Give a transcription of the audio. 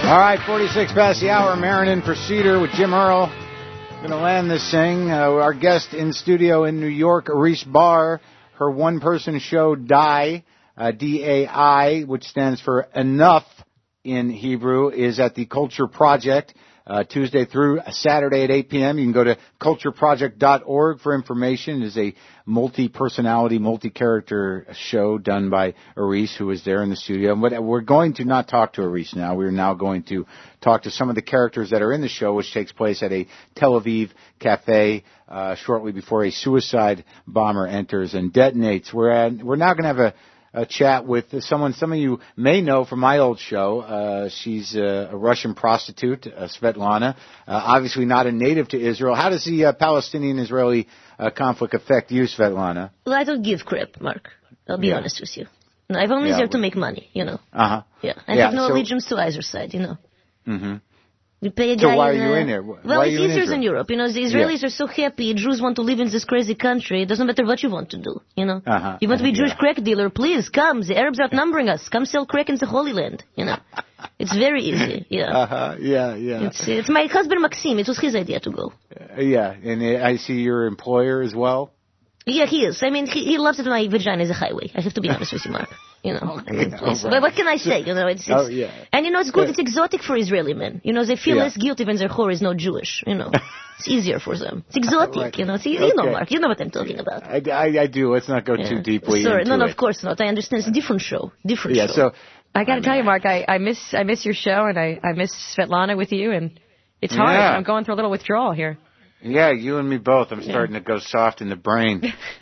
All right, 46 past the hour. Marin for Cedar with Jim Earl. Going to land this thing. Our guest in studio in New York, Aris Bar. Her one-person show, DAI, D-A-I, which stands for Enough in Hebrew, is at the Culture Project. Tuesday through Saturday at 8 p.m. You can go to cultureproject.org for information. It is a multi-personality, multi-character show done by Aris, who is there in the studio. But we're going to not talk to Aris now. We're now going to talk to some of the characters that are in the show, which takes place at a Tel Aviv cafe shortly before a suicide bomber enters and detonates. We're now going to have a chat with someone some of you may know from my old show. She's a Russian prostitute, Svetlana, obviously not a native to Israel. How does the Palestinian-Israeli conflict affect you, Svetlana? Well, I don't give crap, Mark. I'll be honest with you. No, I'm only there to make money, you know. Uh-huh. Yeah, I have no allegiance to either side, you know. Mm-hmm. You pay a guy. So why are you in there? Well, it's easier than Europe. You know, the Israelis are so happy. Jews want to live in this crazy country. It doesn't matter what you want to do, you know. You want to be a Jewish crack dealer? Please, come. The Arabs are outnumbering us. Come sell crack in the Holy Land, you know. It's very easy, yeah. It's my husband, Maxim. It was his idea to go. And I see your employer as well? Yeah, he is. I mean, he loves it when my vagina is a highway. I have to be honest with you, Mark. You know, but what can I say? You know, it's and you know, it's good. It's exotic for Israeli men. You know, they feel less guilty when their whore is not Jewish. You know, it's easier for them. It's exotic. Right. You know, you know, Mark. You know what I'm talking about. I do. Let's not go too deeply. Sorry, into no, of course not. I understand. It's a different show. Show. So I got to tell you, Mark, I miss your show, and I miss Svetlana with you, and it's hard. I'm going through a little withdrawal here. Yeah, you and me both. I'm starting to go soft in the brain.